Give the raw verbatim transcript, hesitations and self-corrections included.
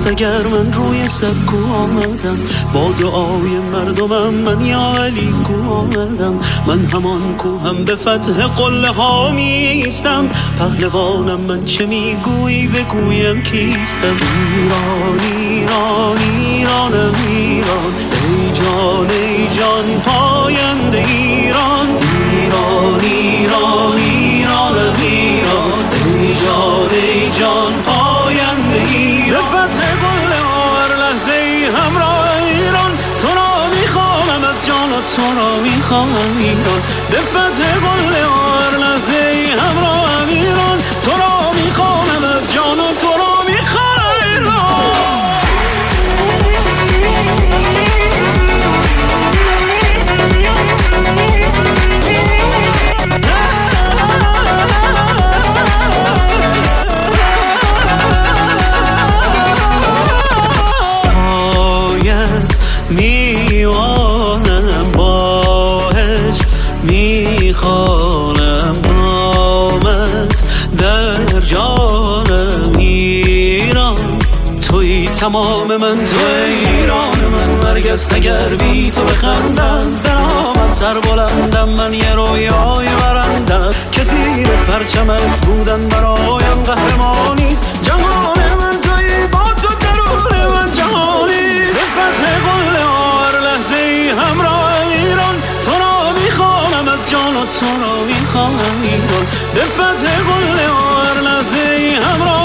است اگر من روی سکو آمدم، با دعای مردمم من یا علی کو آمدم. من همان کوهم به فتح قله ها میستم، پهلوانم من چه میگویی بگویم کیستم. ایران ایران ایرانم ایران، ای جان ای جان پاینده ایران. ایران ایران ایرانم ایران، ای جان ای جان پاینده ایران. به فتح قله ها هر لحظه ای همراه ایران، تو را میخواهم از جان و تو را میخواهم ایران. به فتح قله ها هر لحظه ای همراه ایران، تو را میخواهم از جان و تو را میخواهم ایران. میوانم باهش میخوانم نامت در جانم ایران. توی تمام من، توی ایران من، نرگس اگر بی تو بخندم برامت سر بلندم. من یه رویای برندم که زیر پرچمت بودن برایم قهرمانیست. جهان من توی با تو درون من جهانی. به فتح قله ها هر لحظه ای همراه ایران، تو را میخوانم از جان و تو را میخواهم ایران. به فتح قله ها هر لحظه ای همراه